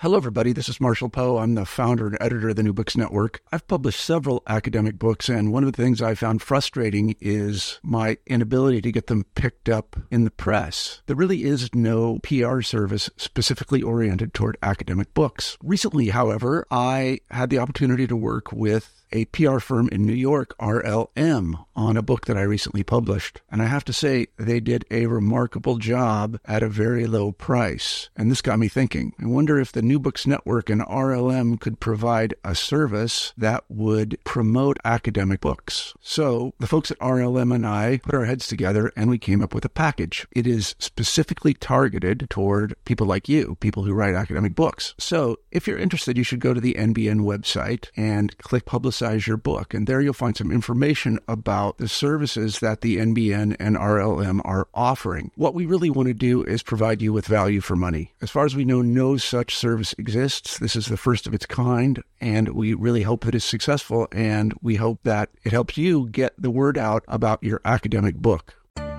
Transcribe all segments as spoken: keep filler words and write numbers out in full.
Hello, everybody. This is Marshall Poe. I'm the founder and editor of the New Books Network. I've published several academic books, and one of the things I found frustrating is my inability to get them picked up in the press. There really is no P R service specifically oriented toward academic books. Recently, however, I had the opportunity to work with a P R firm in New York, R L M, on a book that I recently published. And I have to say, they did a remarkable job at a very low price. And this got me thinking. I wonder if the New Books Network and R L M could provide a service that would promote academic books. So the folks at R L M and I put our heads together and we came up with a package. It is specifically targeted toward people like you, people who write academic books. So if you're interested, you should go to the N B N website and click Publicize your book. And there you'll find some information about the services that the N B N and R L M are offering. What we really want to do is provide you with value for money. As far as we know, no such service exists. This is the first of its kind, and we really hope that it's successful, and we hope that it helps you get the word out about your academic book.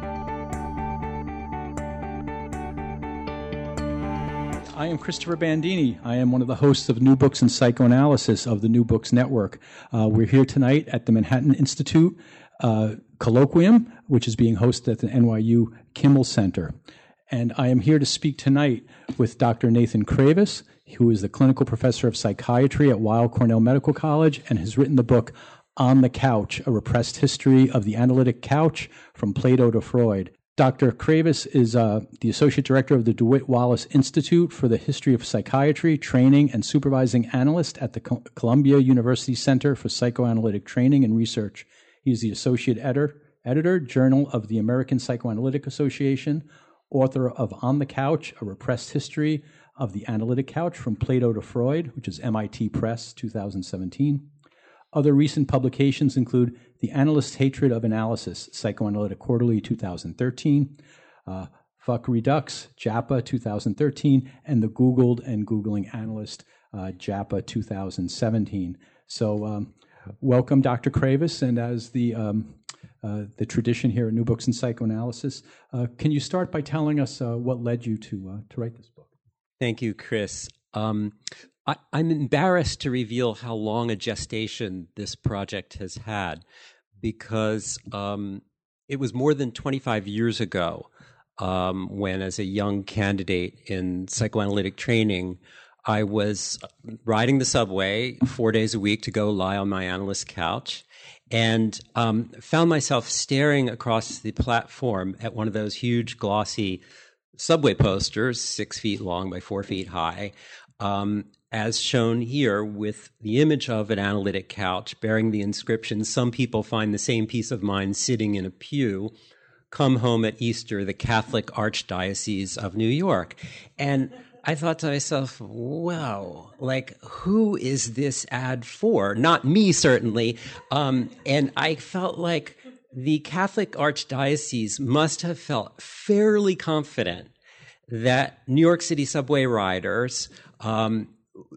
I am Christopher Bandini. I am one of the hosts of New Books and Psychoanalysis of the New Books Network. Uh, we're here tonight at the Manhattan Institute uh, Colloquium, which is being hosted at the N Y U Kimmel Center. And I am here to speak tonight with Doctor Nathan Kravis, who is the clinical professor of psychiatry at Weill Cornell Medical College and has written the book On the Couch, A Repressed History of the Analytic Couch from Plato to Freud. Doctor Kravis is uh, the Associate Director of the DeWitt Wallace Institute for the History of Psychiatry, Training, and Supervising Analyst at the Co- Columbia University Center for Psychoanalytic Training and Research. He is the Associate Editor, Editor, Journal of the American Psychoanalytic Association, author of On the Couch, A Repressed History of the Analytic Couch from Plato to Freud, which is M I T Press, two thousand seventeen. Other recent publications include The Analyst's Hatred of Analysis, Psychoanalytic Quarterly, two thousand thirteen, uh, Fuck Redux, JAPA, two thousand thirteen, and The Googled and Googling Analyst, uh, JAPA, two thousand seventeen. So um, welcome, Doctor Kravis, and as the um, uh, the tradition here at New Books in Psychoanalysis, uh, can you start by telling us uh, what led you to uh, to write this book? Thank you, Chris. Um, I, I'm embarrassed to reveal how long a gestation this project has had, because um, it was more than twenty-five years ago um, when, as a young candidate in psychoanalytic training, I was riding the subway four days a week to go lie on my analyst couch, and um, found myself staring across the platform at one of those huge, glossy subway posters, six feet long by four feet high, um, as shown here with the image of an analytic couch bearing the inscription, "Some people find the same peace of mind sitting in a pew. Come home at Easter, the Catholic Archdiocese of New York." And I thought to myself, wow, like, who is this ad for? Not me, certainly. Um, and I felt like the Catholic Archdiocese must have felt fairly confident that New York City subway riders um,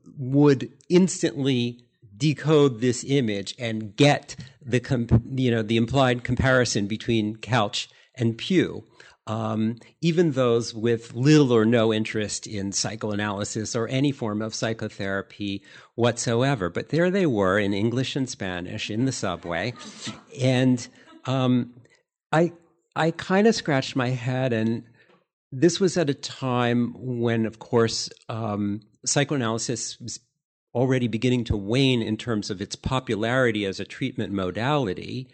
would instantly decode this image and get the com- you know the implied comparison between couch and pew. Um, even those with little or no interest in psychoanalysis or any form of psychotherapy whatsoever. But there they were in English and Spanish in the subway. And um, I I kind of scratched my head, and this was at a time when, of course, um, psychoanalysis was already beginning to wane in terms of its popularity as a treatment modality.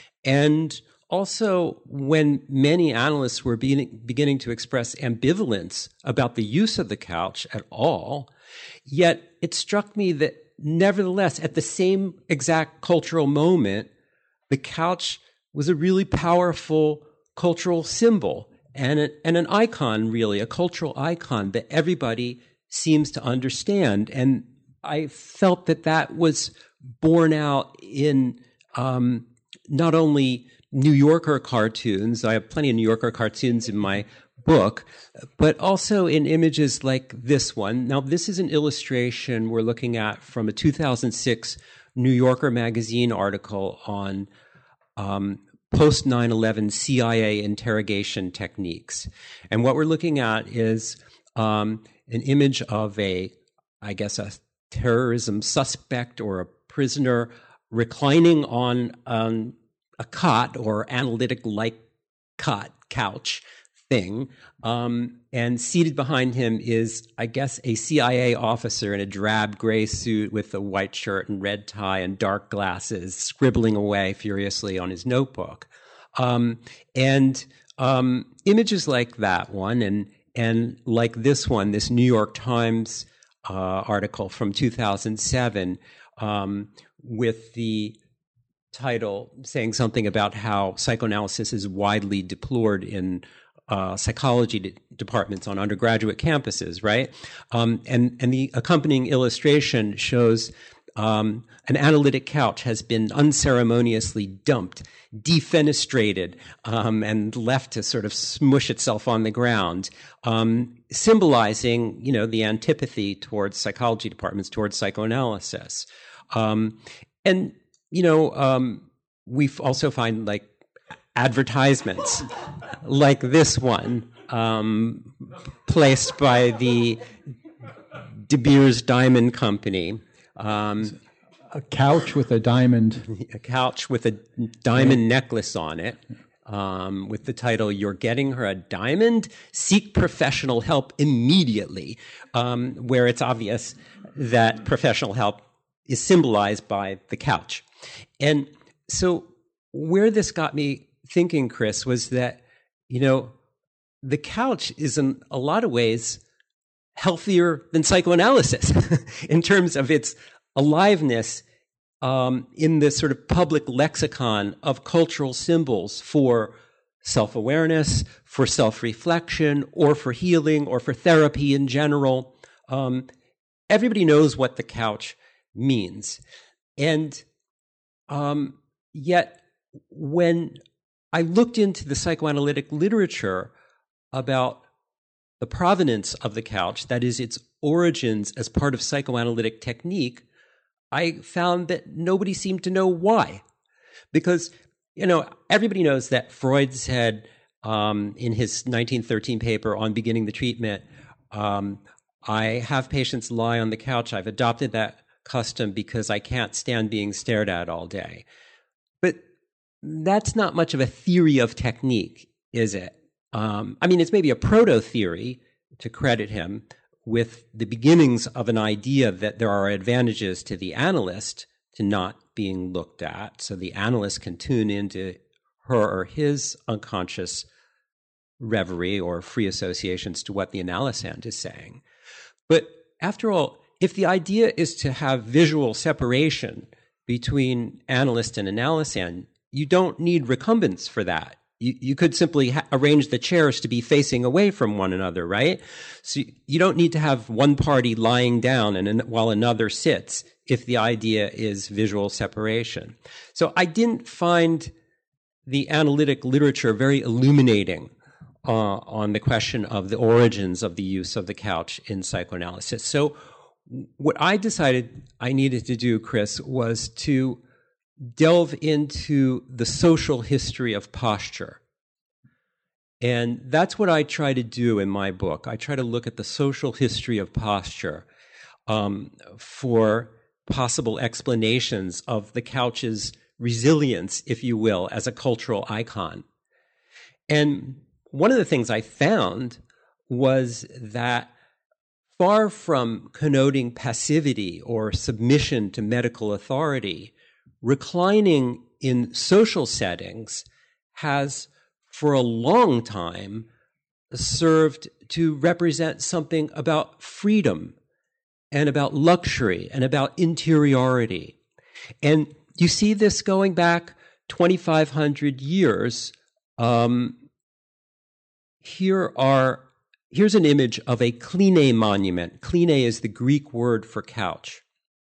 And also when many analysts were beginning, beginning to express ambivalence about the use of the couch at all. Yet it struck me that nevertheless, at the same exact cultural moment, the couch was a really powerful cultural symbol and, a, and an icon, really, a cultural icon that everybody seems to understand. And I felt that that was borne out in um, not only New Yorker cartoons. I have plenty of New Yorker cartoons in my book, but also in images like this one. Now, this is an illustration we're looking at from a two thousand six New Yorker magazine article on um, post nine eleven C I A interrogation techniques. And what we're looking at is um, an image of a I guess, a terrorism suspect or a prisoner reclining on um, a cot or analytic-like cot, couch thing. Um, and seated behind him is, I guess, a C I A officer in a drab gray suit with a white shirt and red tie and dark glasses, scribbling away furiously on his notebook. Um, and um, images like that one, and and like this one, this New York Times uh, article from two thousand seven, um, with the title saying something about how psychoanalysis is widely deplored in uh, psychology de- departments on undergraduate campuses, right? Um, and and the accompanying illustration shows um, an analytic couch has been unceremoniously dumped, defenestrated, um, and left to sort of smush itself on the ground, um, symbolizing, you know, the antipathy towards psychology departments, towards psychoanalysis. Um, and, you know, um, we also find, like, advertisements like this one, um, placed by the De Beers Diamond Company. Um, a couch with a diamond. A couch with a diamond necklace on it, um, with the title, "You're Getting Her a Diamond? Seek professional help immediately," um, where it's obvious that professional help is symbolized by the couch. And so where this got me thinking, Chris, was that, you know, the couch is in a lot of ways healthier than psychoanalysis in terms of its aliveness um, in this sort of public lexicon of cultural symbols for self-awareness, for self-reflection, or for healing, or for therapy in general. Um, everybody knows what the couch means. And um, yet, when I looked into the psychoanalytic literature about the provenance of the couch, that is, its origins as part of psychoanalytic technique, I found that nobody seemed to know why. Because, you know, everybody knows that Freud said um, in his nineteen thirteen paper on beginning the treatment, um, I have patients lie on the couch. I've adopted that custom because I can't stand being stared at all day. But that's not much of a theory of technique, is it? Um, I mean, it's maybe a proto-theory, to credit him, with the beginnings of an idea that there are advantages to the analyst to not being looked at, so the analyst can tune into her or his unconscious reverie or free associations to what the analysand is saying. But after all, if the idea is to have visual separation between analyst and analysand, you don't need recumbents for that. You, you could simply ha- arrange the chairs to be facing away from one another, right? So you, you don't need to have one party lying down and an, while another sits if the idea is visual separation. So I didn't find the analytic literature very illuminating uh, on the question of the origins of the use of the couch in psychoanalysis. So what I decided I needed to do, Chris, was to delve into the social history of posture. And that's what I try to do in my book. I try to look at the social history of posture um, for possible explanations of the couch's resilience, if you will, as a cultural icon. And one of the things I found was that far from connoting passivity or submission to medical authority, reclining in social settings has, for a long time, served to represent something about freedom and about luxury and about interiority. And you see this going back twenty-five hundred years. Um, here are here's an image of a Kline monument. Kline is the Greek word for couch.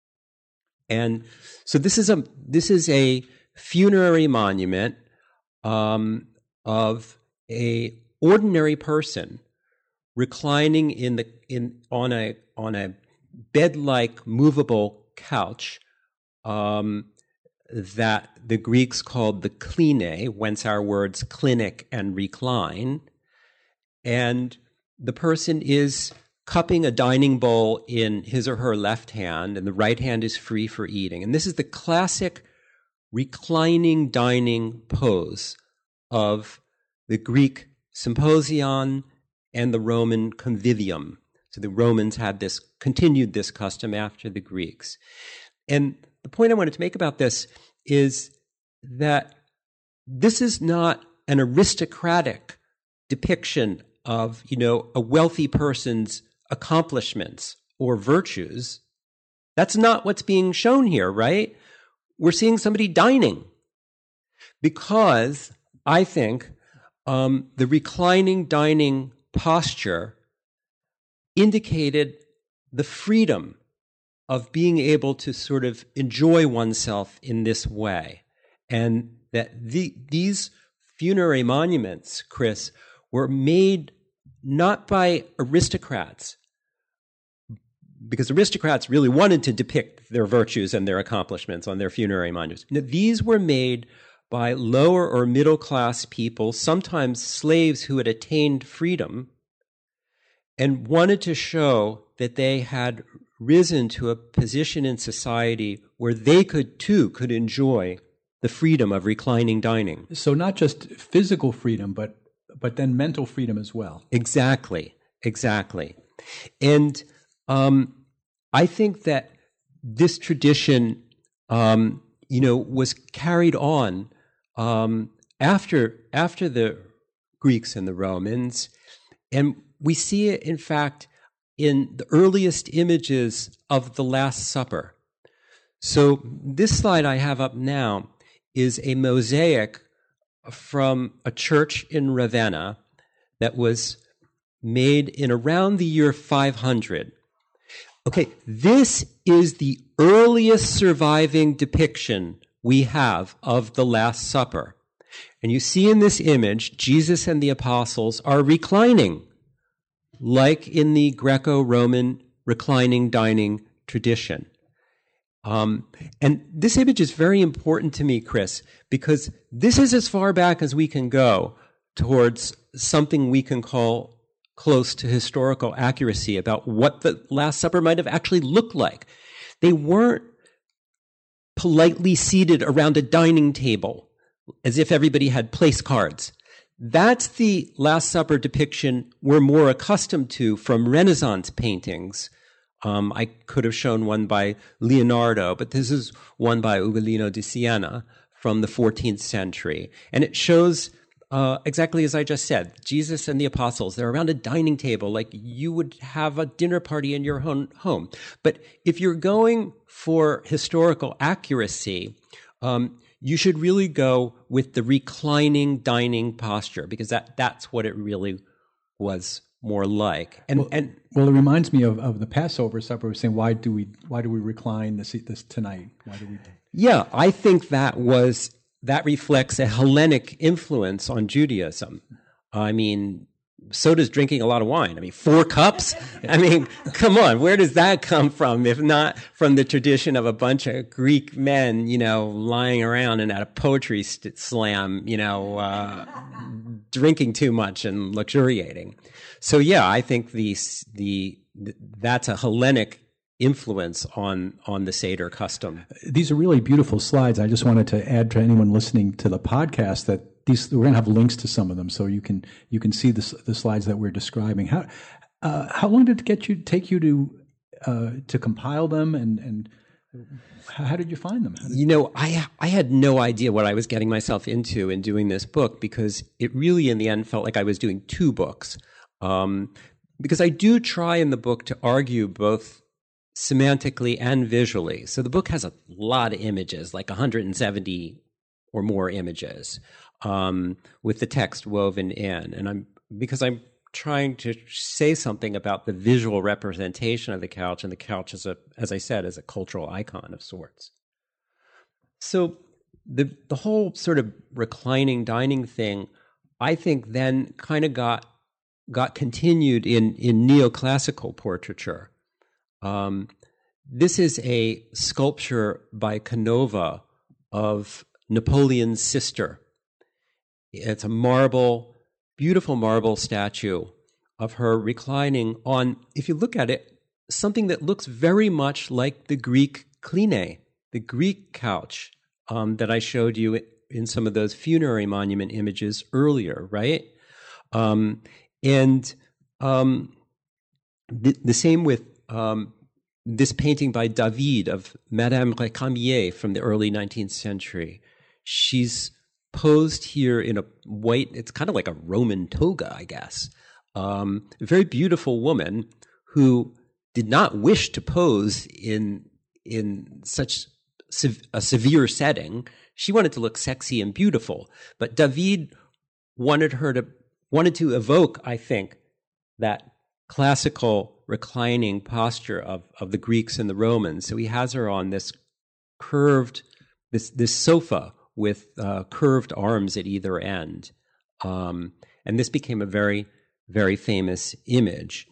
And so this is a this is a funerary monument um, of a ordinary person reclining in the in on a on a bed-like movable couch um, that the Greeks called the Kline, whence our words clinic and recline. And the person is cupping a dining bowl in his or her left hand, and the right hand is free for eating. And this is the classic reclining dining pose of the Greek symposion and the Roman convivium. So the Romans had this, continued this custom after the Greeks. And the point I wanted to make about this is that this is not an aristocratic depiction of, you know, a wealthy person's accomplishments or virtues. That's not what's being shown here, right? We're seeing somebody dining because I think um, the reclining dining posture indicated the freedom of being able to sort of enjoy oneself in this way. And that the, these funerary monuments, Chris, were made not by aristocrats, because aristocrats really wanted to depict their virtues and their accomplishments on their funerary monuments. Now, these were made by lower or middle class people, sometimes slaves who had attained freedom, and wanted to show that they had risen to a position in society where they could too could enjoy the freedom of reclining dining. So not just physical freedom, but but then mental freedom as well. Exactly, exactly. And um, I think that this tradition, um, you know, was carried on um, after after the Greeks and the Romans, and we see it, in fact, in the earliest images of the Last Supper. So this slide I have up now is a mosaic from a church in Ravenna that was made in around the year five hundred. Okay, this is the earliest surviving depiction we have of the Last Supper. And you see in this image, Jesus and the apostles are reclining, like in the Greco-Roman reclining dining tradition. Um, and this image is very important to me, Chris, because this is as far back as we can go towards something we can call close to historical accuracy about what the Last Supper might have actually looked like. They weren't politely seated around a dining table as if everybody had place cards. That's the Last Supper depiction we're more accustomed to from Renaissance paintings. Um, I could have shown one by Leonardo, but this is one by Ugolino di Siena from the fourteenth century. And it shows uh, exactly as I just said, Jesus and the apostles, they're around a dining table like you would have a dinner party in your own home. But if you're going for historical accuracy, um, you should really go with the reclining dining posture, because that, that's what it really was more like. And well, and well, it reminds me of, of the Passover supper. We're saying, why do we why do we recline this this tonight? Why do we? Yeah, I think that was that reflects a Hellenic influence on Judaism. I mean, so does drinking a lot of wine. I mean, four cups? I mean, come on, where does that come from if not from the tradition of a bunch of Greek men, you know, lying around and at a poetry st- slam, you know, uh, drinking too much and luxuriating. So yeah, I think the, the, that's a Hellenic influence on, on the Seder custom. These are really beautiful slides. I just wanted to add to anyone listening to the podcast that these, we're going to have links to some of them, so you can you can see the, the slides that we're describing. How uh, how long did it get you take you to uh, to compile them, and and how did you find them? Did... You know, I I had no idea what I was getting myself into in doing this book, because it really, in the end, felt like I was doing two books. Um, because I do try in the book to argue both semantically and visually. So the book has a lot of images, like one hundred seventy or more images. Um, with the text woven in, and I'm because I'm trying to say something about the visual representation of the couch, and the couch is a, as I said, is a cultural icon of sorts. So the the whole sort of reclining dining thing, I think, then kind of got got continued in in neoclassical portraiture. Um, this is a sculpture by Canova of Napoleon's sister. It's a marble, beautiful marble statue of her reclining on, if you look at it, something that looks very much like the Greek kline, the Greek couch um, that I showed you in some of those funerary monument images earlier, right? Um, and um, the, the same with um, this painting by David of Madame Récamier from the early nineteenth century. She's posed here in a white, it's kind of like a Roman toga, I guess. Um, a very beautiful woman who did not wish to pose in in such sev- a severe setting. She wanted to look sexy and beautiful, but David wanted her to wanted to evoke, I think, that classical reclining posture of, of the Greeks and the Romans. So he has her on this curved, this this sofa with uh, curved arms at either end. Um, and this became a very, very famous image.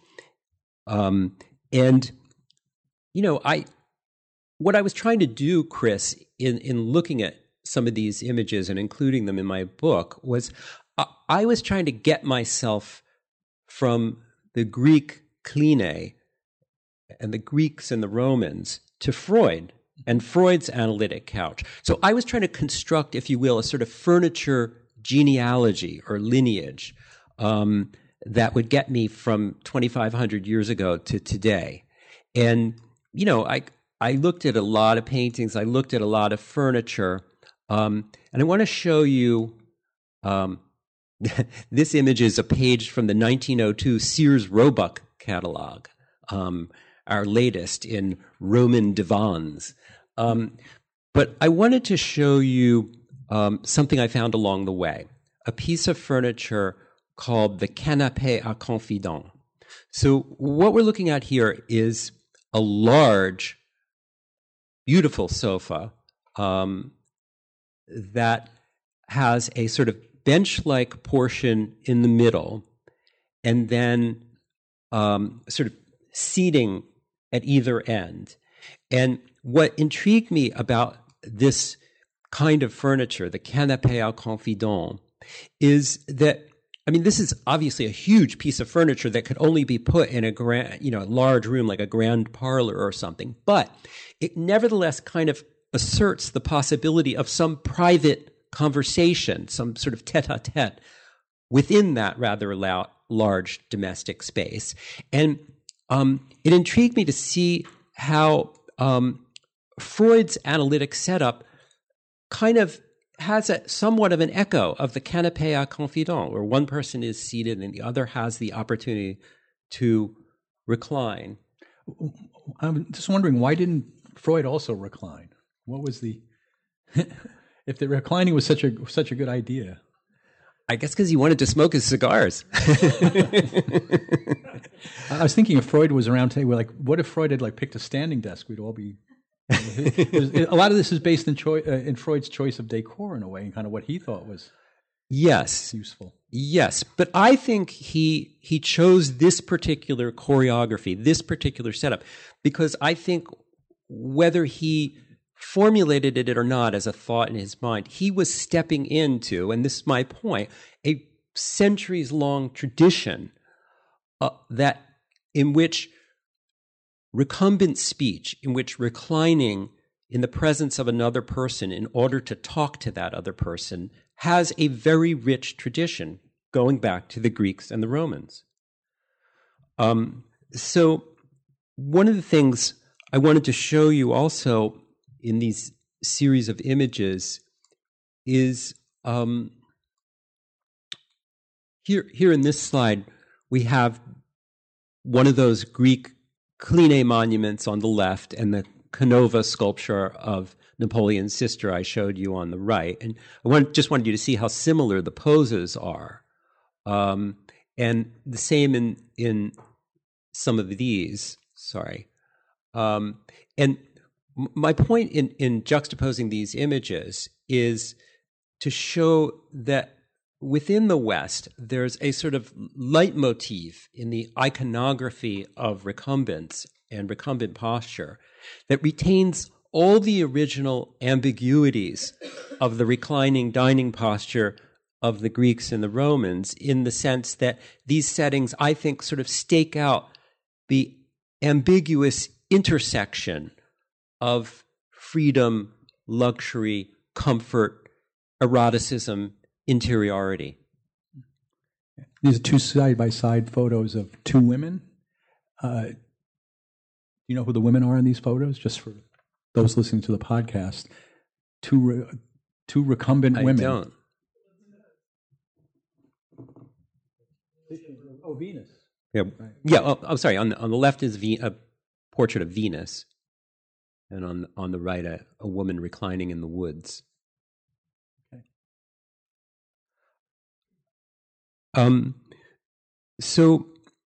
Um, and, you know, I what I was trying to do, Chris, in, in looking at some of these images and including them in my book was I, I was trying to get myself from the Greek kline and the Greeks and the Romans to Freud and Freud's analytic couch. So I was trying to construct, if you will, a sort of furniture genealogy or lineage um, that would get me from twenty-five hundred years ago to today. And, you know, I I looked at a lot of paintings. I looked at a lot of furniture. Um, and I want to show you um, this image is a page from the nineteen oh two Sears Roebuck catalog, um, our latest in Roman divans. Um, but I wanted to show you um, something I found along the way, a piece of furniture called the canapé à confident. So what we're looking at here is a large, beautiful sofa um, that has a sort of bench-like portion in the middle and then um, sort of seating at either end. And what intrigued me about this kind of furniture, the canapé à confident, is that, I mean, this is obviously a huge piece of furniture that could only be put in a grand, you know, a large room like a grand parlor or something, but it nevertheless kind of asserts the possibility of some private conversation, some sort of tete-a-tete within that rather loud, large domestic space. And um, it intrigued me to see how um, Freud's analytic setup kind of has a, somewhat of an echo of the canapé à confident, where one person is seated and the other has the opportunity to recline. I'm just wondering, why didn't Freud also recline? What was the... if the reclining was such a such a good idea? I guess because he wanted to smoke his cigars. I was thinking if Freud was around today, we're like, what if Freud had like picked a standing desk? We'd all be... a lot of this is based in, choi- uh, in Freud's choice of decor in a way, and kind of what he thought was yes useful. Yes, but I think he he chose this particular choreography, this particular setup, because I think whether he formulated it or not as a thought in his mind, he was stepping into, and this is my point, a centuries-long tradition uh, that in which recumbent speech, in which reclining in the presence of another person in order to talk to that other person has a very rich tradition going back to the Greeks and the Romans. Um, so one of the things I wanted to show you also in these series of images is um, here, here in this slide, we have one of those Greek kline monuments on the left and the Canova sculpture of Napoleon's sister I showed you on the right. And I want, just wanted you to see how similar the poses are. Um, and the same in, in some of these, sorry. Um, and my point in, in juxtaposing these images is to show that within the West, there's a sort of leitmotif in the iconography of recumbence and recumbent posture that retains all the original ambiguities of the reclining dining posture of the Greeks and the Romans, in the sense that these settings, I think, sort of stake out the ambiguous intersection of freedom, luxury, comfort, eroticism, interiority. These are two side-by-side photos of two women. Uh, do you know who the women are in these photos? Just for those listening to the podcast, two re- two recumbent I women. I don't. Oh, Venus. Yeah, yeah. Oh, I'm sorry. On the, on the left is Ve- a portrait of Venus, and on on the right, a, a woman reclining in the woods. Okay. Um. So,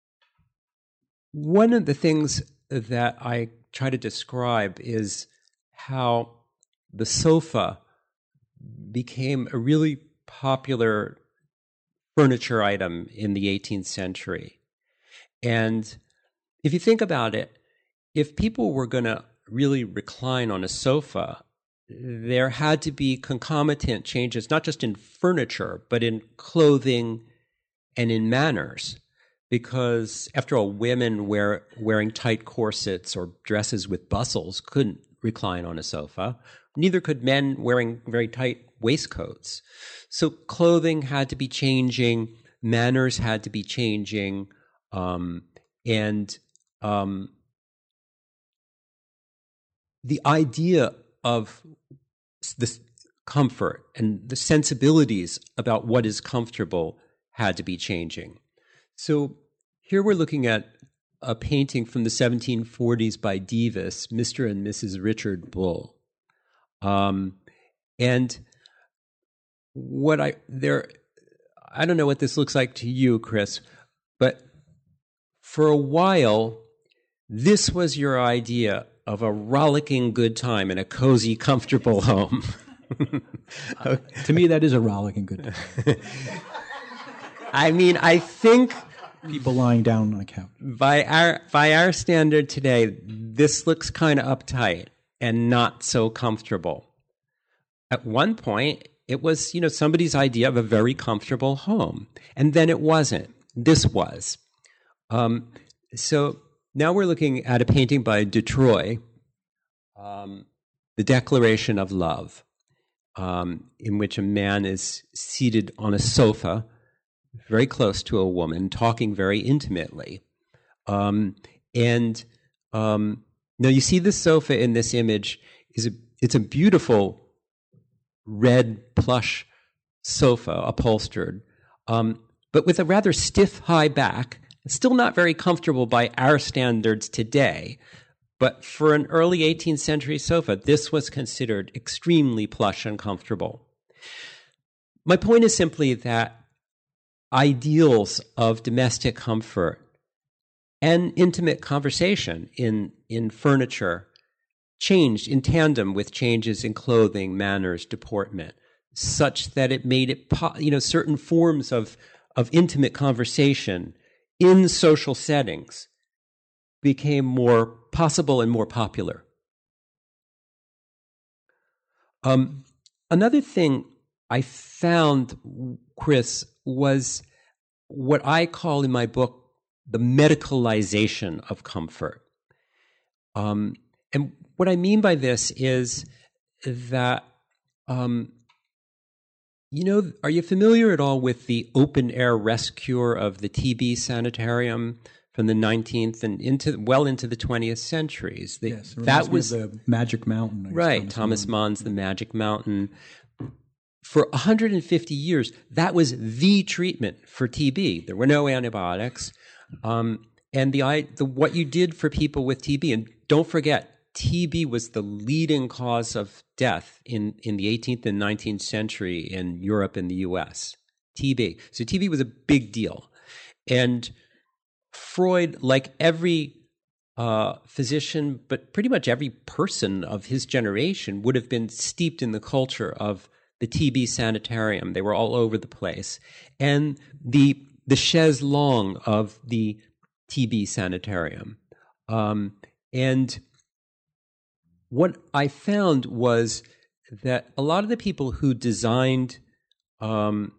one of the things that I try to describe is how the sofa became a really popular furniture item in the eighteenth century. And if you think about it, if people were going to really recline on a sofa, there had to be concomitant changes, not just in furniture, but in clothing and in manners. Because after all, women wear, wearing tight corsets or dresses with bustles couldn't recline on a sofa. Neither could men wearing very tight waistcoats. So clothing had to be changing, manners had to be changing, um, and um, the idea of this comfort and the sensibilities about what is comfortable had to be changing. So here we're looking at a painting from the seventeen forties by Dives, Mister and Missus Richard Bull. Um, and what I there, I don't know what this looks like to you, Chris, but for a while, this was your idea of a rollicking good time in a cozy, comfortable home. uh, to me, that is a rollicking good time. I mean, I think people lying down on a couch. By our by our standard today, this looks kind of uptight and not so comfortable. At one point, it was, you know, somebody's idea of a very comfortable home, and then it wasn't. This was. Um, so now we're looking at a painting by Dutroy, um, The Declaration of Love, um, in which a man is seated on a sofa very close to a woman, talking very intimately. Um, and um, now you see the sofa in this image. Is a, it's a beautiful red plush sofa, upholstered, um, but with a rather stiff high back. It's still not very comfortable by our standards today. But for an early eighteenth century sofa, this was considered extremely plush and comfortable. My point is simply that ideals of domestic comfort and intimate conversation in, in furniture changed in tandem with changes in clothing, manners, deportment, such that it made it, po- you know, certain forms of, of intimate conversation in social settings became more possible and more popular. Um, another thing I found, Chris, was what I call in my book the medicalization of comfort. Um, and what I mean by this is that, um, you know, are you familiar at all with the open-air rescue of the T B sanitarium from the nineteenth and into well into the twentieth centuries? The, yes, it that was the Magic Mountain. I guess, right. Thomas, Thomas Mann's, Mann's The Magic Mountain. For one hundred fifty years, that was the treatment for T B. There were no antibiotics, um, and the, the what you did for people with T B. And don't forget, T B was the leading cause of death in, in the eighteenth and nineteenth century in Europe and the U S. T B. So T B was a big deal. And Freud, like every uh, physician, but pretty much every person of his generation, would have been steeped in the culture of the T B sanitarium. They were all over the place. And the, the chaise longue of the T B sanitarium. Um, and what I found was that a lot of the people who designed um,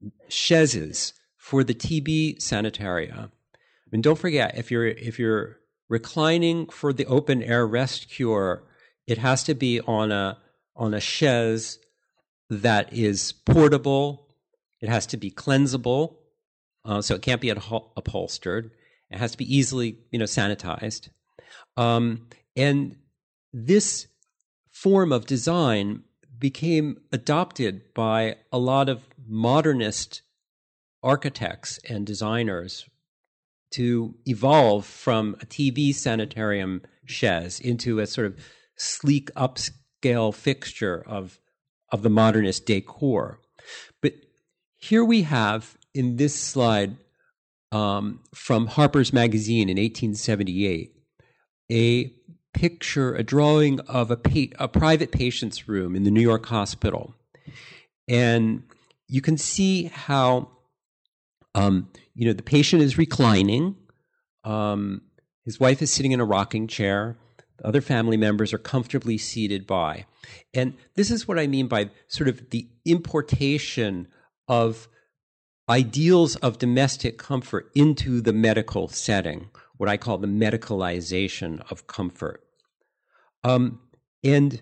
chaises for the T B sanitaria. And don't forget, if you're if you're reclining for the open air rest cure, it has to be on a on a chaise that is portable. It has to be cleansable, uh, so it can't be upholstered. It has to be easily, you know, sanitized. Um, and this form of design became adopted by a lot of modernist architects and designers to evolve from a T B sanitarium chaise into a sort of sleek upscale fixture of, of the modernist decor. But here we have in this slide um, from Harper's Magazine in eighteen seventy-eight, a picture, a drawing of a, pa- a private patient's room in the New York hospital. And you can see how, um, you know, the patient is reclining. Um, his wife is sitting in a rocking chair. The other family members are comfortably seated by. And this is what I mean by sort of the importation of ideals of domestic comfort into the medical setting, what I call the medicalization of comfort. Um, and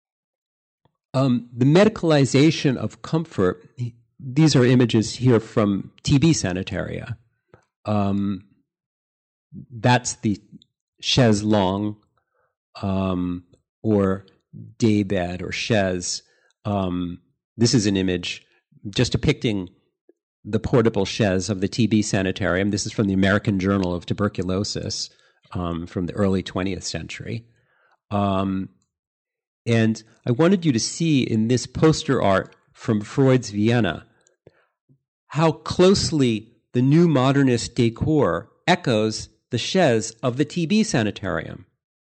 um, the medicalization of comfort, these are images here from T B sanitaria. Um, that's the chaise longue um, or daybed or chaise. Um, this is an image just depicting the portable chaise of the T B sanitarium. This is from the American Journal of Tuberculosis um, from the early twentieth century. Um, and I wanted you to see in this poster art from Freud's Vienna how closely the new modernist decor echoes the chaise of the T B sanitarium.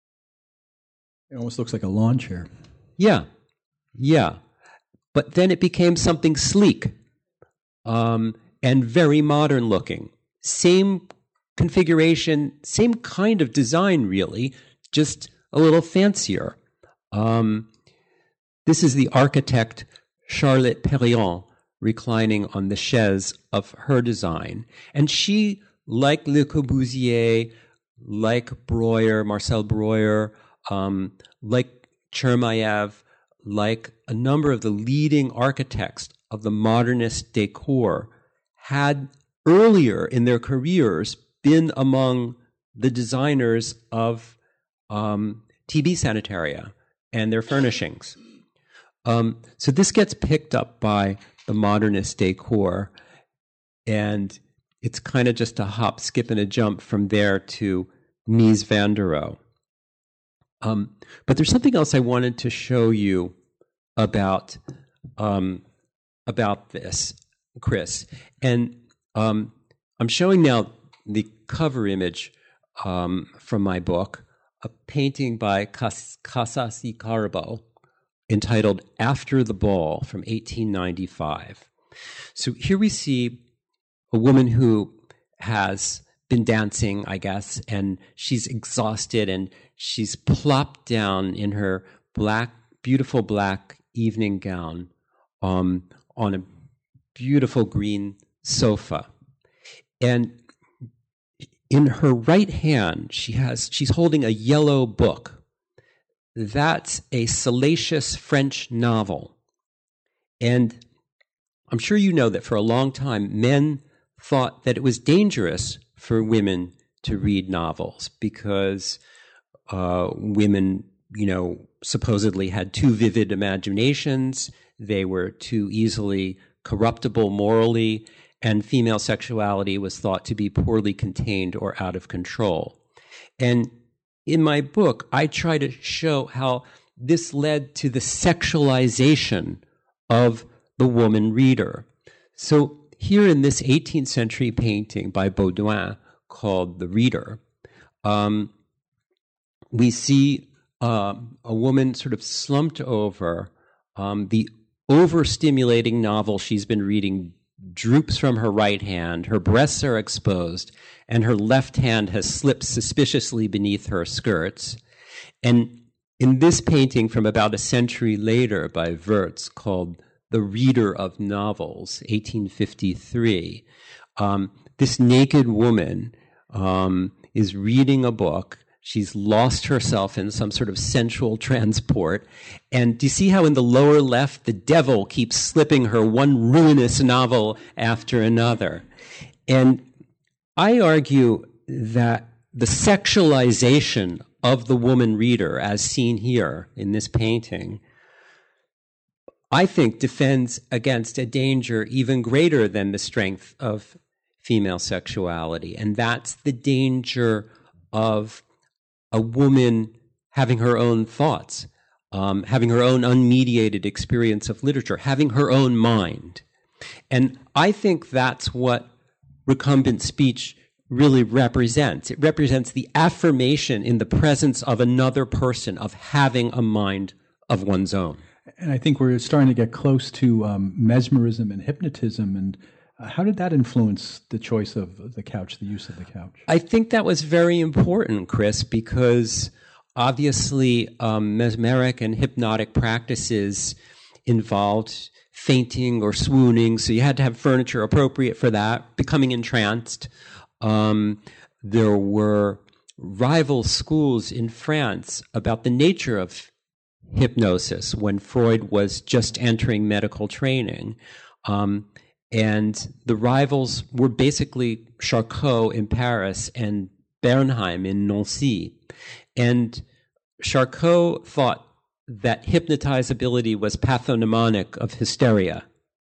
It almost looks like a lawn chair. Yeah, yeah. But then it became something sleek um, and very modern looking. Same configuration, same kind of design, really, just a little fancier. Um, this is the architect Charlotte Perriand reclining on the chaise of her design. And she, like Le Corbusier, like Breuer, Marcel Breuer, um, like Chermayev, like a number of the leading architects of the modernist decor, had earlier in their careers been among the designers of um, T B sanitaria and their furnishings. Um, so this gets picked up by the modernist decor, and it's kind of just a hop, skip, and a jump from there to Mies van der Rohe. Um, but there's something else I wanted to show you about um, about this, Chris. And um, I'm showing now the cover image um, from my book, a painting by Cas- Casas y Carbo entitled After the Ball from eighteen ninety-five. So here we see a woman who has been dancing, I guess, and she's exhausted, and she's plopped down in her black, beautiful black evening gown um, on a beautiful green sofa. And in her right hand, she has she's holding a yellow book. That's a salacious French novel. And I'm sure you know that for a long time, men thought that it was dangerous for women to read novels because uh, women, you know, supposedly had too vivid imaginations, they were too easily corruptible morally, and female sexuality was thought to be poorly contained or out of control. And in my book, I try to show how this led to the sexualization of the woman reader. So here in this eighteenth century painting by Baudouin called The Reader, um, we see um, a woman sort of slumped over. Um, the overstimulating novel she's been reading droops from her right hand, her breasts are exposed, and her left hand has slipped suspiciously beneath her skirts. And in this painting from about a century later by Wurtz called The Reader of Novels, eighteen fifty-three. Um, this naked woman um, is reading a book. She's lost herself in some sort of sensual transport. And do you see how in the lower left, the devil keeps slipping her one ruinous novel after another? And I argue that the sexualization of the woman reader, as seen here in this painting, I think defends against a danger even greater than the strength of female sexuality. And that's the danger of a woman having her own thoughts, um, having her own unmediated experience of literature, having her own mind. And I think that's what recumbent speech really represents. It represents the affirmation in the presence of another person of having a mind of one's own. And I think we're starting to get close to um, mesmerism and hypnotism. And uh, how did that influence the choice of the couch, the use of the couch? I think that was very important, Chris, because obviously um, mesmeric and hypnotic practices involved fainting or swooning, so you had to have furniture appropriate for that, becoming entranced. Um, there were rival schools in France about the nature of hypnosis when Freud was just entering medical training. Um, and the rivals were basically Charcot in Paris and Bernheim in Nancy. And Charcot thought that hypnotizability was pathognomonic of hysteria.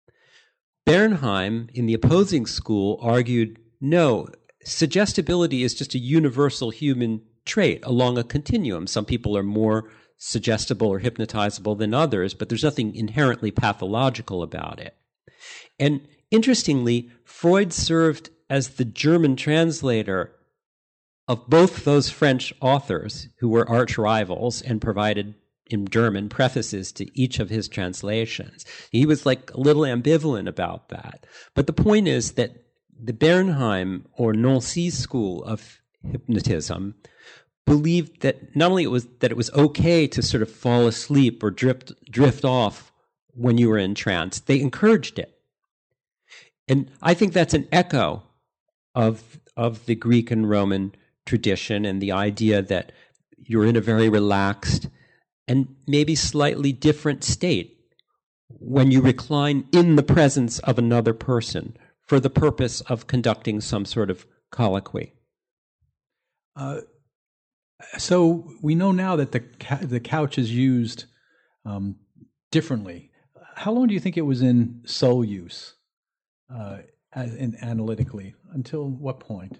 Bernheim, in the opposing school, argued, no, suggestibility is just a universal human trait along a continuum. Some people are more suggestible or hypnotizable than others, but there's nothing inherently pathological about it. And interestingly, Freud served as the German translator of both those French authors who were arch rivals and provided in German prefaces to each of his translations. He was like a little ambivalent about that. But the point is that the Bernheim or Nancy school of hypnotism believed that not only it was that it was okay to sort of fall asleep or drift drift off when you were in trance, they encouraged it. And I think that's an echo of of the Greek and Roman tradition and the idea that you're in a very relaxed and maybe slightly different state when you recline in the presence of another person for the purpose of conducting some sort of colloquy. Uh, so we know now that the ca- the couch is used um, differently. How long do you think it was in sole use, uh, in analytically? Until what point?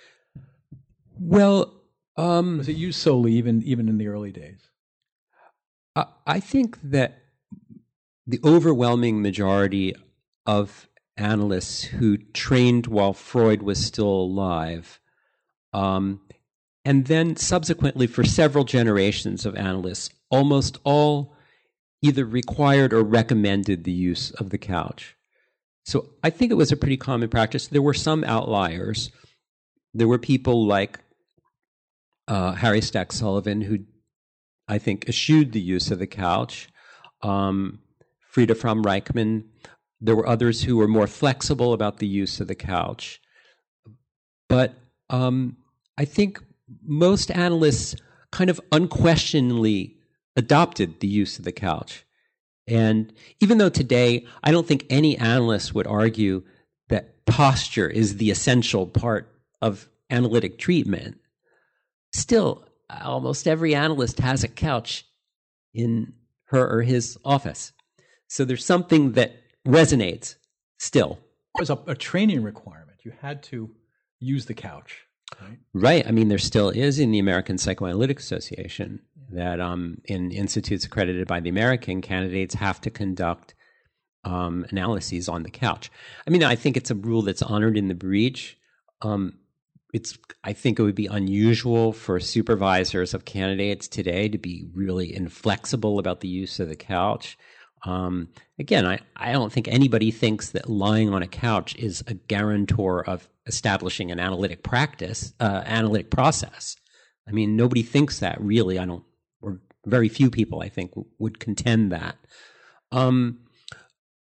Well, um, was it used solely even even in the early days? I, I think that the overwhelming majority of analysts who trained while Freud was still alive, um, and then subsequently for several generations of analysts, almost all either required or recommended the use of the couch. So I think it was a pretty common practice. There were some outliers. There were people like uh, Harry Stack Sullivan, who I think eschewed the use of the couch. Um, Frieda Fromm Reichmann. There were others who were more flexible about the use of the couch. But um, I think most analysts kind of unquestioningly adopted the use of the couch. And even though today I don't think any analyst would argue that posture is the essential part of analytic treatment, still almost every analyst has a couch in her or his office. So there's something that resonates still. It was a, a training requirement. You had to use the couch. Right. Right. I mean, there still is in the American Psychoanalytic Association that um, in institutes accredited by the American, candidates have to conduct um, analyses on the couch. I mean, I think it's a rule that's honored in the breach. Um, it's. I think it would be unusual for supervisors of candidates today to be really inflexible about the use of the couch. Um, again, I, I don't think anybody thinks that lying on a couch is a guarantor of establishing an analytic practice, uh, analytic process. I mean, nobody thinks that really. I don't, or very few people, I think, w- would contend that. Um,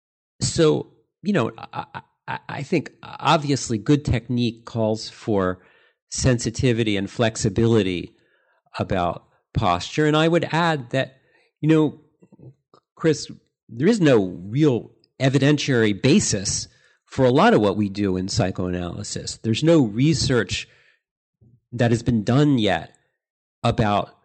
so, you know, I, I, I think obviously good technique calls for sensitivity and flexibility about posture. And I would add that, you know, Chris, there is no real evidentiary basis for a lot of what we do in psychoanalysis. There's no research that has been done yet about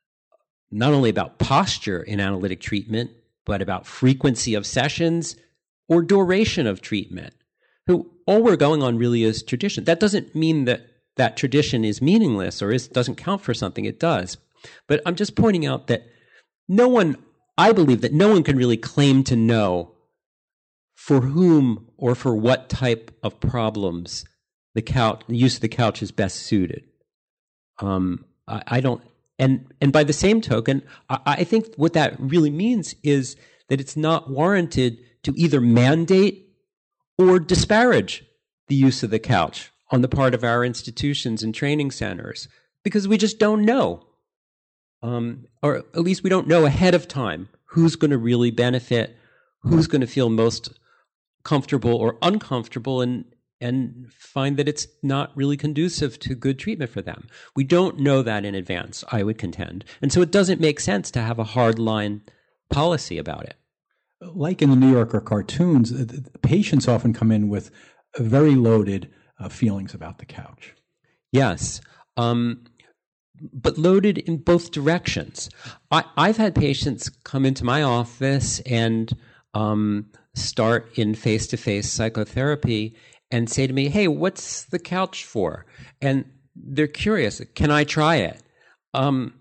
not only about posture in analytic treatment, but about frequency of sessions or duration of treatment. So all we're going on really is tradition. That doesn't mean that that tradition is meaningless or is, doesn't count for something. It does. But I'm just pointing out that no one, I believe that no one can really claim to know for whom or for what type of problems the couch, the use of the couch is best suited. Um, I, I don't, and and by the same token, I, I think what that really means is that it's not warranted to either mandate or disparage the use of the couch on the part of our institutions and training centers, because we just don't know. Um, or at least we don't know ahead of time who's going to really benefit, who's going to feel most comfortable or uncomfortable, and and find that it's not really conducive to good treatment for them. We don't know that in advance, I would contend. And so it doesn't make sense to have a hard line policy about it. Like in the New Yorker cartoons, the patients often come in with very loaded uh, feelings about the couch. Yes. Um, but loaded in both directions. I, I've had patients come into my office and um, start in face-to-face psychotherapy and say to me, hey, what's the couch for? And they're curious, can I try it? Um,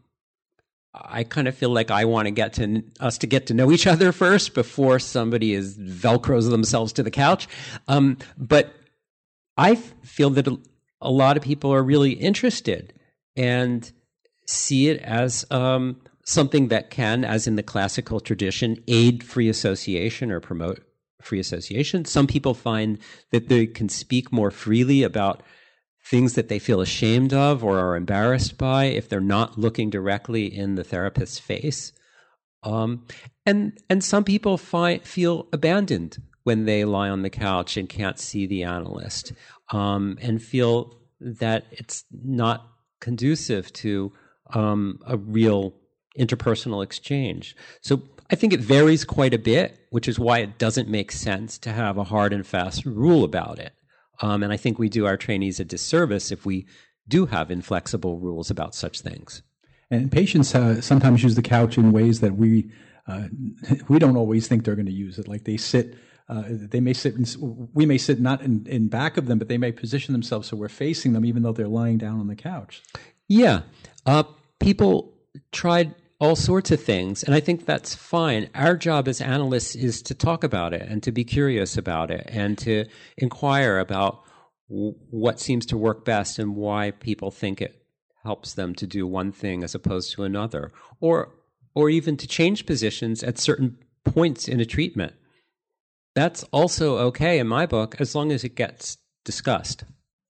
I kind of feel like I want to get to us to get to know each other first before somebody is Velcros themselves to the couch. Um, but I feel that a, a lot of people are really interested and see it as um, something that can, as in the classical tradition, aid free association or promote free association. Some people find that they can speak more freely about things that they feel ashamed of or are embarrassed by if they're not looking directly in the therapist's face. Um, and and some people find, feel abandoned when they lie on the couch and can't see the analyst, um, and feel that it's not conducive to um, a real interpersonal exchange. So I think it varies quite a bit, which is why it doesn't make sense to have a hard and fast rule about it. Um, and I think we do our trainees a disservice if we do have inflexible rules about such things. And patients uh, sometimes use the couch in ways that we uh, we don't always think they're going to use it. Like they sit, uh, they may sit, in, we may sit not in, in back of them, but they may position themselves so we're facing them, even though they're lying down on the couch. Yeah, uh, people tried all sorts of things, and I think that's fine. Our job as analysts is to talk about it and to be curious about it and to inquire about w- what seems to work best and why people think it helps them to do one thing as opposed to another, or or even to change positions at certain points in a treatment. That's also okay in my book, as long as it gets discussed.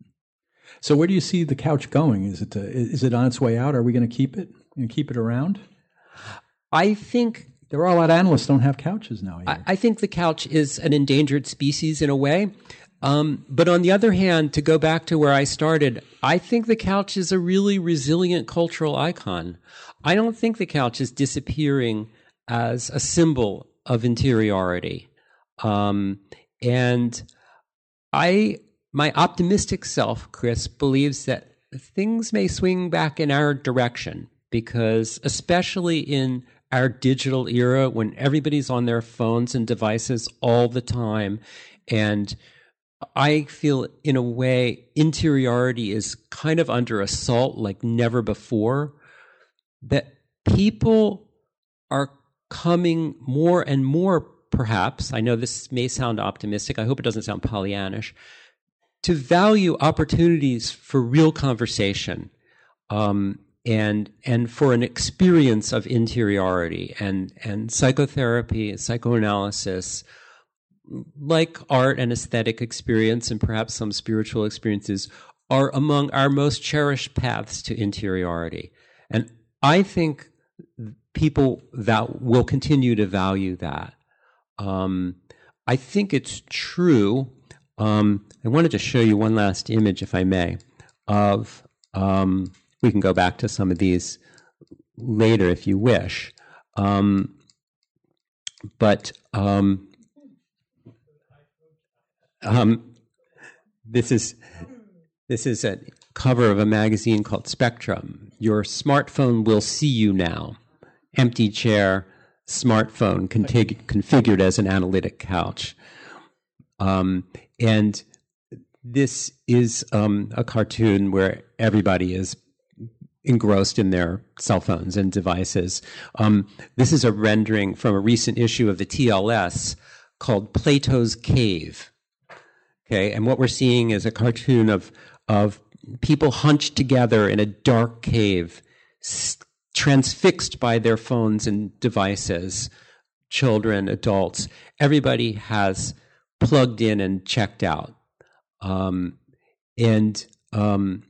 So where do you see the couch going? Is it uh, is it on its way out? Are we going to keep it and keep it around? I think there are a lot of analysts don't have couches now. I, I think the couch is an endangered species in a way. Um, but on the other hand, to go back to where I started, I think the couch is a really resilient cultural icon. I don't think the couch is disappearing as a symbol of interiority. Um, and I, my optimistic self, Chris, believes that things may swing back in our direction, because especially in our digital era, when everybody's on their phones and devices all the time, and I feel in a way interiority is kind of under assault like never before, that people are coming more and more, perhaps, I know this may sound optimistic, I hope it doesn't sound Pollyannish, to value opportunities for real conversation, um, and and for an experience of interiority, and and psychotherapy, psychoanalysis, like art and aesthetic experience and perhaps some spiritual experiences, are among our most cherished paths to interiority. And I think people that will continue to value that. Um, I think it's true. Um, I wanted to show you one last image, if I may, of, um, we can go back to some of these later if you wish. Um, but um, um, this is this is a cover of a magazine called Spectrum. Your smartphone will see you now. Empty chair, smartphone config- configured as an analytic couch. Um, and this is um, a cartoon where everybody is engrossed in their cell phones and devices. Um, this is a rendering from a recent issue of the T L S called Plato's Cave. Okay, and what we're seeing is a cartoon of of people hunched together in a dark cave, s- transfixed by their phones and devices. Children, adults, everybody has plugged in and checked out, um, and um,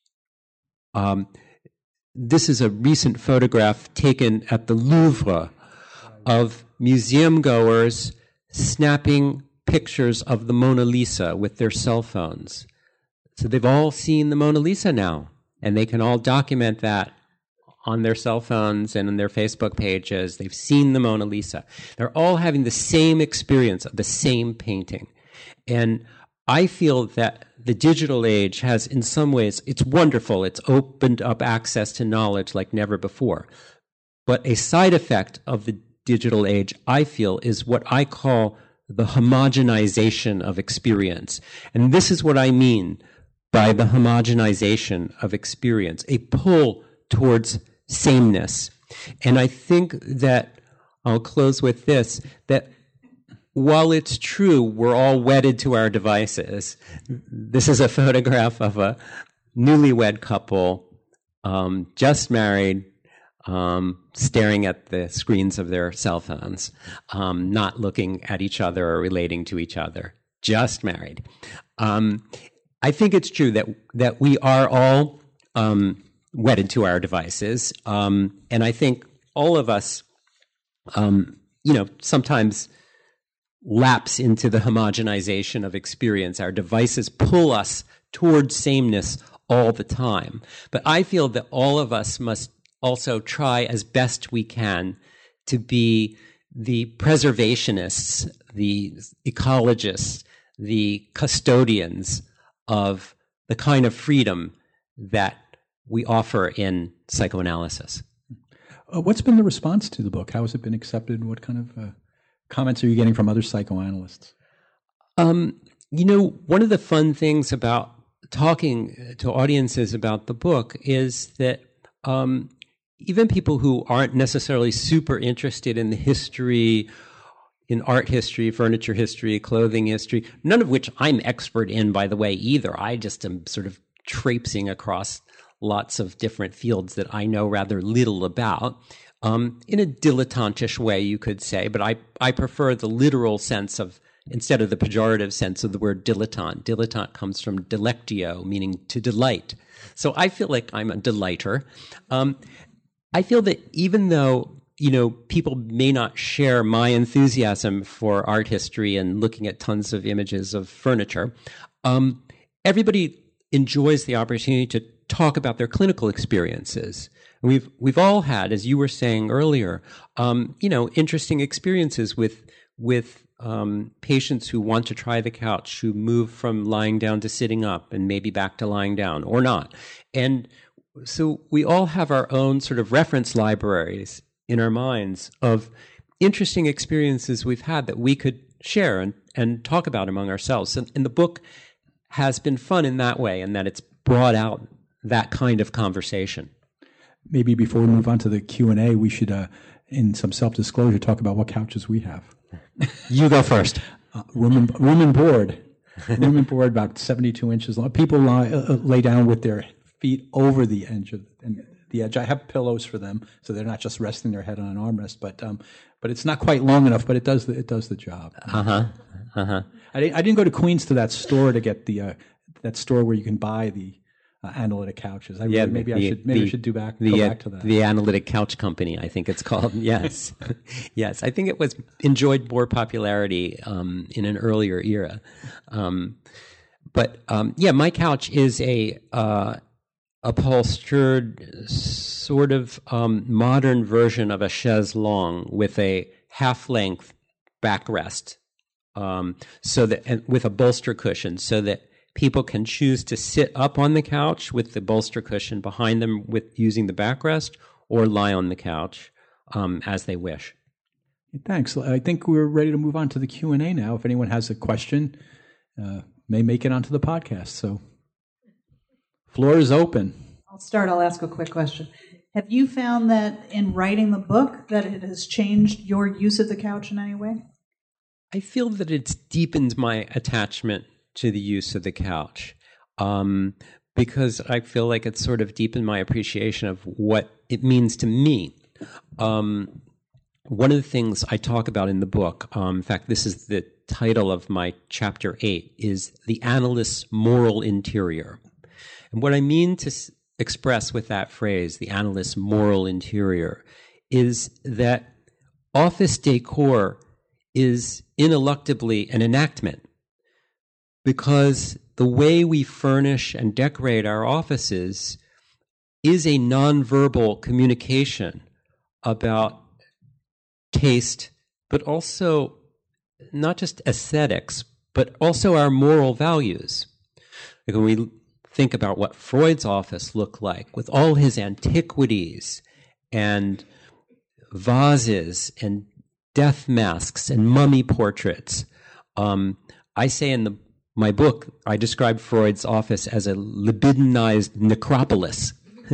um, this is a recent photograph taken at the Louvre of museum goers snapping pictures of the Mona Lisa with their cell phones. So they've all seen the Mona Lisa now, and they can all document that on their cell phones and on their Facebook pages. They've seen the Mona Lisa. They're all having the same experience of the same painting. And I feel that the digital age has, in some ways, it's wonderful. It's opened up access to knowledge like never before. But a side effect of the digital age, I feel, is what I call the homogenization of experience. And this is what I mean by the homogenization of experience, a pull towards sameness. And I think that, I'll close with this, that while it's true we're all wedded to our devices, this is a photograph of a newlywed couple, um, just married, um, staring at the screens of their cell phones, um, not looking at each other or relating to each other, just married. Um, I think it's true that that we are all um, wedded to our devices, um, and I think all of us, um, you know, sometimes lapse into the homogenization of experience. Our devices pull us towards sameness all the time. But I feel that all of us must also try as best we can to be the preservationists, the ecologists, the custodians of the kind of freedom that we offer in psychoanalysis. Uh, what's been the response to the book? How has it been accepted? What kind of uh, comments are you getting from other psychoanalysts? Um, you know, one of the fun things about talking to audiences about the book is that um, even people who aren't necessarily super interested in the history, in art history, furniture history, clothing history, none of which I'm expert in, by the way, either. I just am sort of traipsing across lots of different fields that I know rather little about, um, in a dilettantish way, you could say, but I, I prefer the literal sense of, instead of the pejorative sense of the word dilettante. Dilettante comes from delectio, meaning to delight. So I feel like I'm a delighter. Um, I feel that even though, you know, people may not share my enthusiasm for art history and looking at tons of images of furniture, um, everybody enjoys the opportunity to talk about their clinical experiences. And we've we've all had, as you were saying earlier, um, you know, interesting experiences with with um, patients who want to try the couch, who move from lying down to sitting up, and maybe back to lying down or not. And so we all have our own sort of reference libraries in our minds of interesting experiences we've had that we could share and, and talk about among ourselves. And, and the book has been fun in that way, and that it's brought out that kind of conversation. Maybe before we move on to the Q and A, we should, uh, in some self-disclosure, talk about what couches we have. You go first. Uh, room, and, room and board. Room and board about seventy-two inches long. People lie, uh, lay down with their feet over the edge of and the edge. I have pillows for them, so they're not just resting their head on an armrest. But um, but it's not quite long enough. But it does the, it does the job. Uh huh. Uh huh. I didn't, I didn't go to Queens to that store to get the uh, that store where you can buy the uh, analytic couches. I Yeah, really, maybe the, I should maybe the, I should do back the, go uh, back to that. The Analytic Couch Company, I think it's called. Yes, yes. I think it was enjoyed more popularity um, in an earlier era. Um, but um, yeah, my couch is a uh, upholstered sort of um, modern version of a chaise longue with a half-length backrest, um, so that and with a bolster cushion, so that people can choose to sit up on the couch with the bolster cushion behind them with using the backrest, or lie on the couch um, as they wish. Thanks. I think we're ready to move on to the Q and A now. If anyone has a question, uh, may make it onto the podcast. So, floor is open. I'll start. I'll ask a quick question. Have you found that in writing the book that it has changed your use of the couch in any way? I feel that it's deepened my attachment to the use of the couch, um, because I feel like it's sort of deepened my appreciation of what it means to me. Um, one of the things I talk about in the book, um, in fact, this is the title of my chapter eight, is the analyst's moral interior. And what I mean to s- express with that phrase, the analyst's moral interior, is that office decor is ineluctably an enactment, because the way we furnish and decorate our offices is a nonverbal communication about taste, but also not just aesthetics, but also our moral values. Like when we think about what Freud's office looked like, with all his antiquities and vases and death masks and mummy portraits, um, I say in the my book, I describe Freud's office as a libidinized necropolis,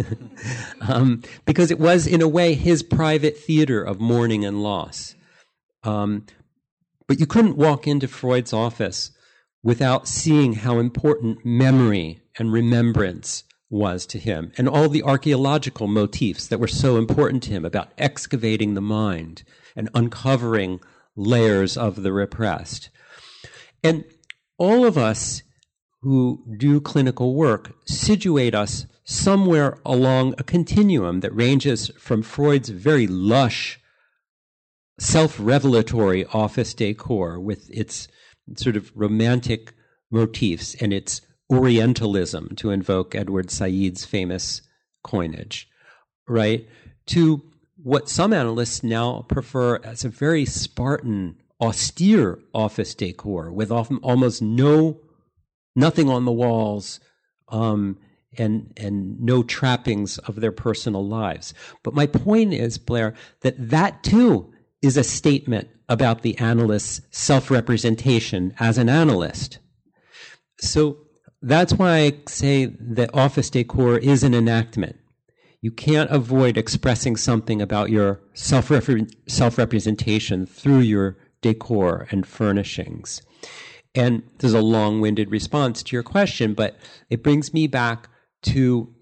um, because it was, in a way, his private theater of mourning and loss. Um, but you couldn't walk into Freud's office without seeing how important memory and remembrance was to him, and all the archaeological motifs that were so important to him about excavating the mind and uncovering layers of the repressed. And all of us who do clinical work situate us somewhere along a continuum that ranges from Freud's very lush, self-revelatory office decor with its sort of romantic motifs and its Orientalism, to invoke Edward Said's famous coinage, right, to what some analysts now prefer as a very Spartan, austere office decor with often almost no, nothing on the walls, um, and and no trappings of their personal lives. But my point is, Blair, that that too is a statement about the analyst's self-representation as an analyst. So that's why I say that office decor is an enactment. You can't avoid expressing something about your self-refer- self-representation through your decor and furnishings. And there's a long-winded response to your question, but it brings me back to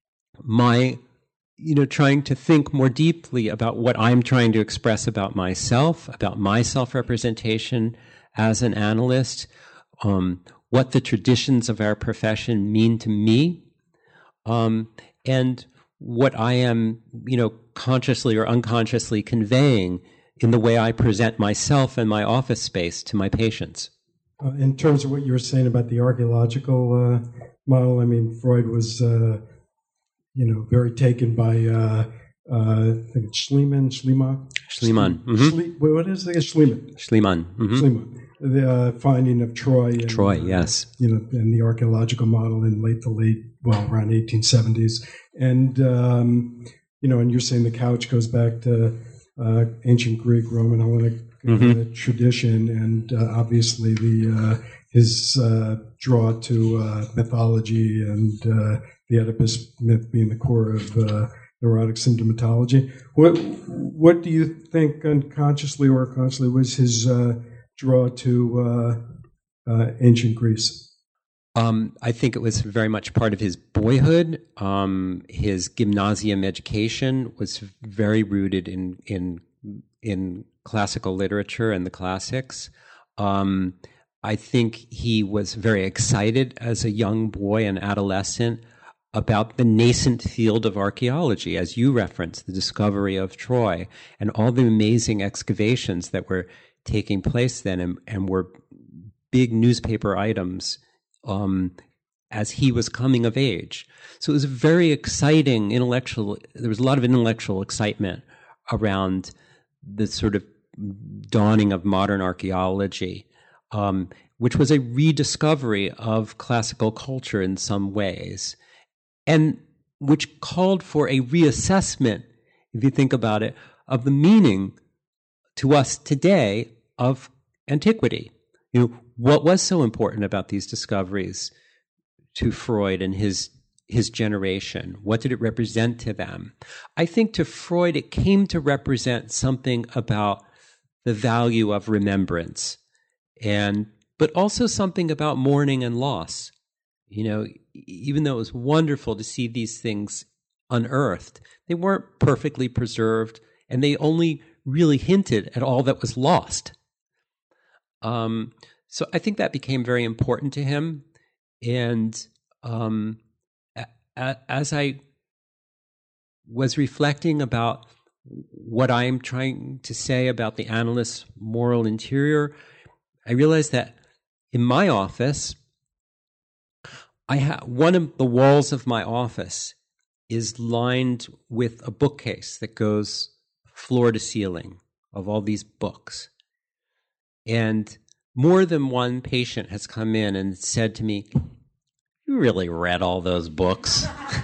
my, you know, trying to think more deeply about what I'm trying to express about myself, about my self-representation as an analyst, um, what the traditions of our profession mean to me, um, and what I am, you know, consciously or unconsciously conveying in the way I present myself and my office space to my patients. Uh, in terms of what you were saying about the archaeological uh, model, I mean, Freud was, uh, you know, very taken by, uh, uh, I think it's Schliemann, Schliemann? Schliemann. Mm-hmm. Schle- what is it? Schliemann. Schliemann. Mm-hmm. Schliemann. The uh, finding of Troy. And, Troy, uh, yes. You know, and the archaeological model in late the late, well, around eighteen seventies. And, um, you know, and you're saying the couch goes back to uh, ancient Greek, Roman, Hellenic uh, mm-hmm. tradition, and uh, obviously the uh, his uh, draw to uh, mythology and uh, the Oedipus myth being the core of uh, neurotic symptomatology. What what do you think, unconsciously or consciously, was his uh, draw to uh, uh, ancient Greece? Um, I think it was very much part of his boyhood. Um, his gymnasium education was very rooted in in in classical literature and the classics. Um, I think he was very excited as a young boy and adolescent about the nascent field of archaeology, as you referenced, the discovery of Troy and all the amazing excavations that were taking place then and, and were big newspaper items um, as he was coming of age. So it was a very exciting intellectual, there was a lot of intellectual excitement around the sort of dawning of modern archaeology, um, which was a rediscovery of classical culture in some ways, and which called for a reassessment, if you think about it, of the meaning to us today of antiquity. You know, what was so important about these discoveries to Freud and his his generation? What did it represent to them? I think to Freud, it came to represent something about the value of remembrance, and but also something about mourning and loss. You know, even though it was wonderful to see these things unearthed, they weren't perfectly preserved, and they only really hinted at all that was lost. Um, so I think that became very important to him. And um, a- a- as I was reflecting about what I'm trying to say about the analyst's moral interior, I realized that in my office, I ha- one of the walls of my office is lined with a bookcase that goes floor to ceiling of all these books. And more than one patient has come in and said to me, "You really read all those books?"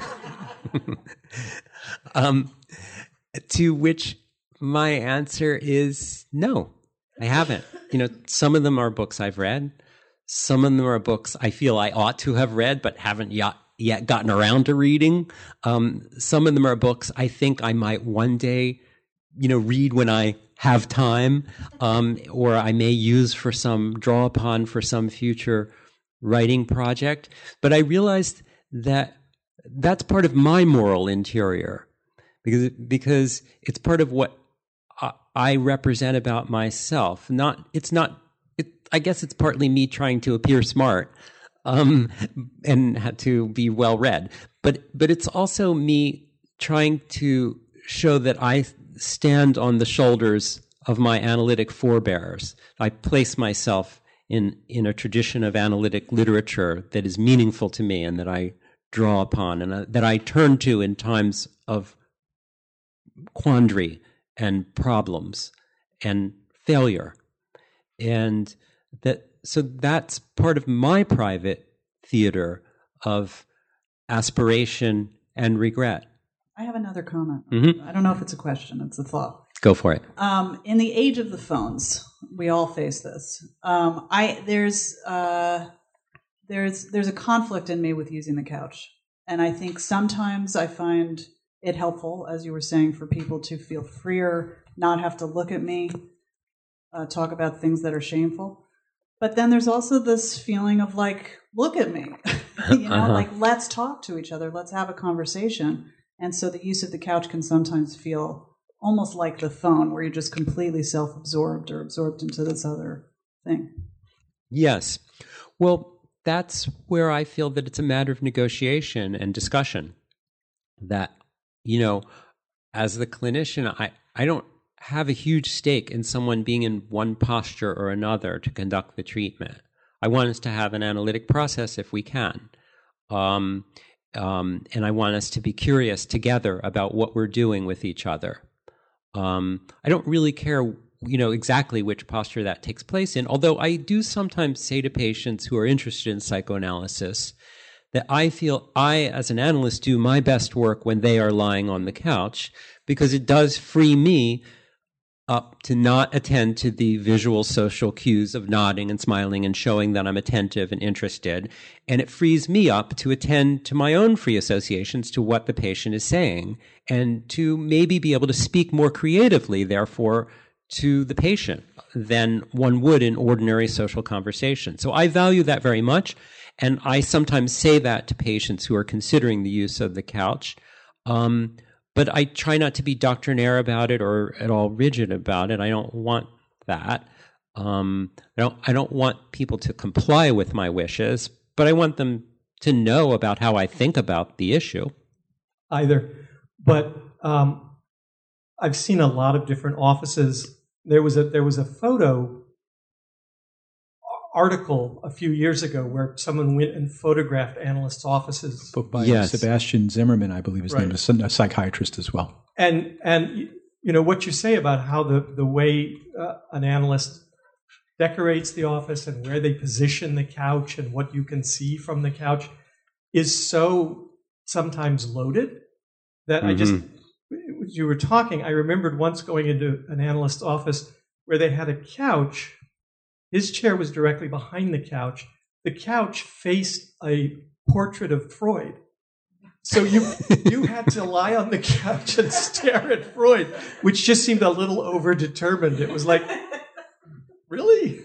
um, to which my answer is no, I haven't. You know, some of them are books I've read. Some of them are books I feel I ought to have read but haven't yet, yet gotten around to reading. Um, some of them are books I think I might one day, you know, read when I have time, um, or I may use for some, draw upon for some future writing project. But I realized that that's part of my moral interior, because because it's part of what I, I represent about myself. Not, it's not. It, I guess it's partly me trying to appear smart um, and had to be well read, but but it's also me trying to show that I stand on the shoulders of my analytic forebears. I place myself in in a tradition of analytic literature that is meaningful to me and that I draw upon and uh, that I turn to in times of quandary and problems and failure. And that, so that's part of my private theater of aspiration and regret. I have another comment. Mm-hmm. I don't know if it's a question, it's a thought. Go for it. Um, in the age of the phones, we all face this. Um, I there's uh, there's there's a conflict in me with using the couch, and I think sometimes I find it helpful, as you were saying, for people to feel freer, not have to look at me, uh, talk about things that are shameful. But then there's also this feeling of like, look at me, you know, uh-huh. like let's talk to each other, let's have a conversation. And so the use of the couch can sometimes feel almost like the phone, where you're just completely self-absorbed or absorbed into this other thing. Yes. Well, that's where I feel that it's a matter of negotiation and discussion. That, you know, as the clinician, I, I don't have a huge stake in someone being in one posture or another to conduct the treatment. I want us to have an analytic process if we can. Um, um, and I want us to be curious together about what we're doing with each other. Um, I don't really care, you know, exactly which posture that takes place in, although I do sometimes say to patients who are interested in psychoanalysis that I feel I, as an analyst, do my best work when they are lying on the couch, because it does free me up to not attend to the visual social cues of nodding and smiling and showing that I'm attentive and interested. And it frees me up to attend to my own free associations to what the patient is saying, and to maybe be able to speak more creatively, therefore, to the patient than one would in ordinary social conversation. So I value that very much. And I sometimes say that to patients who are considering the use of the couch. Um, But I try not to be doctrinaire about it or at all rigid about it. I don't want that. Um, I don't. I don't want people to comply with my wishes, but I want them to know about how I think about the issue. Either. But um, I've seen a lot of different offices. There was a there was a photo article a few years ago where someone went and photographed analysts' offices. Book by Yes. Sebastian Zimmerman, I believe his Right. name is, a psychiatrist as well. And and you know what you say about how the the way uh, an analyst decorates the office and where they position the couch and what you can see from the couch is so sometimes loaded that I just, as you were talking, I remembered once going into an analyst's office where they had a couch. His chair was directly behind the couch. The couch faced a portrait of Freud. So you you had to lie on the couch and stare at Freud, which just seemed a little overdetermined. It was like, really?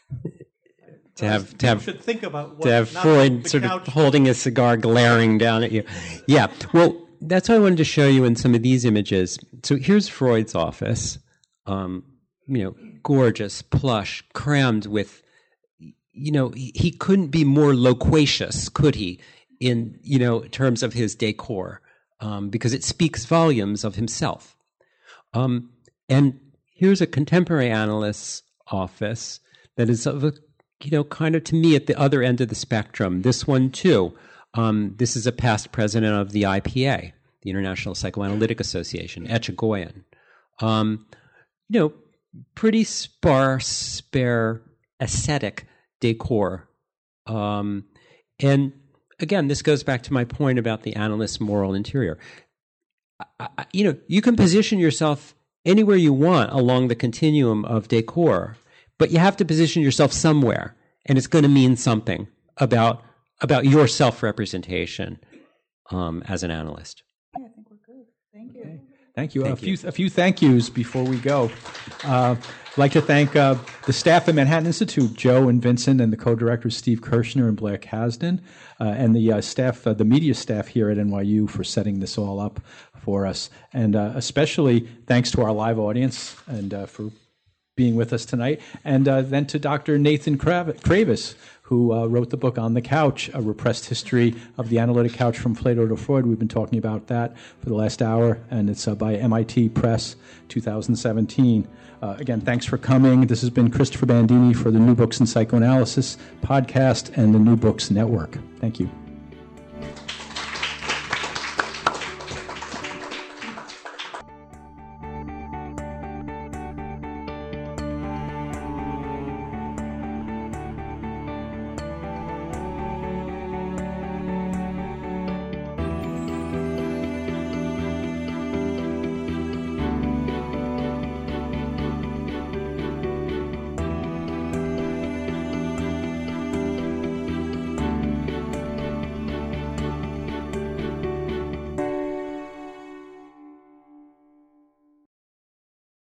To have to have should think about what, to have not Freud the sort couch. of holding a cigar, glaring down at you. Yeah, well, that's what I wanted to show you in some of these images. So here's Freud's office. Um, you know, gorgeous, plush, crammed with, you know, he, he couldn't be more loquacious, could he, in, you know, terms of his decor, um, because it speaks volumes of himself. Um, and here's a contemporary analyst's office that is of a, you know, kind of, to me, at the other end of the spectrum. This one, too. Um, this is a past president of the I P A, the International Psychoanalytic Association, Echegoyen. Um, you know, pretty sparse, spare, ascetic decor. Um, and again, this goes back to my point about the analyst's moral interior. I, I, you know, you can position yourself anywhere you want along the continuum of decor, but you have to position yourself somewhere, and it's going to mean something about about your self-representation um, as an analyst. Yeah, I think we're good. Thank you. Okay. Thank you. Thank a you. few a few thank yous before we go. Uh, I'd like to thank uh, the staff at Manhattan Institute, Joe and Vincent, and the co-directors Steve Kirshner and Blair Kasdan, uh, and the uh, staff, uh, the media staff here at N Y U for setting this all up for us. And uh, especially thanks to our live audience and uh, for being with us tonight. And uh, then to Doctor Nathan Krav- Kravis, who uh, wrote the book On the Couch, A Repressed History of the Analytic Couch from Plato to Freud. We've been talking about that for the last hour, and it's uh, by M I T Press, two thousand seventeen. Uh, again, thanks for coming. This has been Christopher Bandini for the New Books in Psychoanalysis podcast and the New Books Network. Thank you.